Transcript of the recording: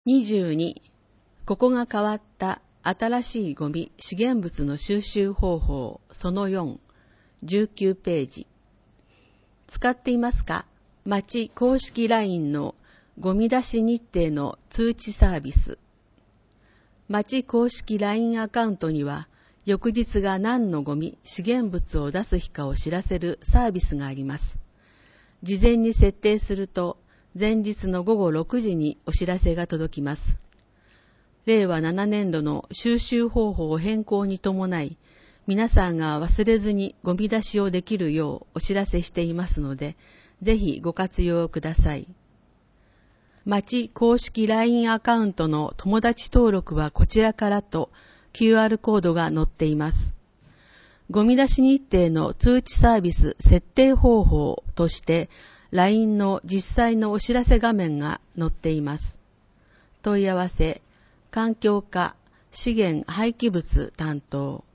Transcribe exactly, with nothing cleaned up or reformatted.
にじゅうに、ここが変わった新しいゴミ資源物の収集方法そのよん、じゅうきゅうページ。使っていますか？町公式 ライン のゴミ出し日程の通知サービス。町公式 ライン アカウントには、翌日が何のゴミ資源物を出す日かを知らせるサービスがあります。事前に設定すると、前日のごごろくじにお知らせが届きます。れいわななねんどの収集方法変更に伴い、皆さんが忘れずにゴミ出しをできるようお知らせしていますので、ぜひご活用ください。町公式 ライン アカウントの友達登録はこちらからと キューアール コードが載っています。ゴミ出し日程の通知サービス設定方法として ライン の実際のお知らせ画面が載っています。問い合わせ、環境課資源廃棄物担当。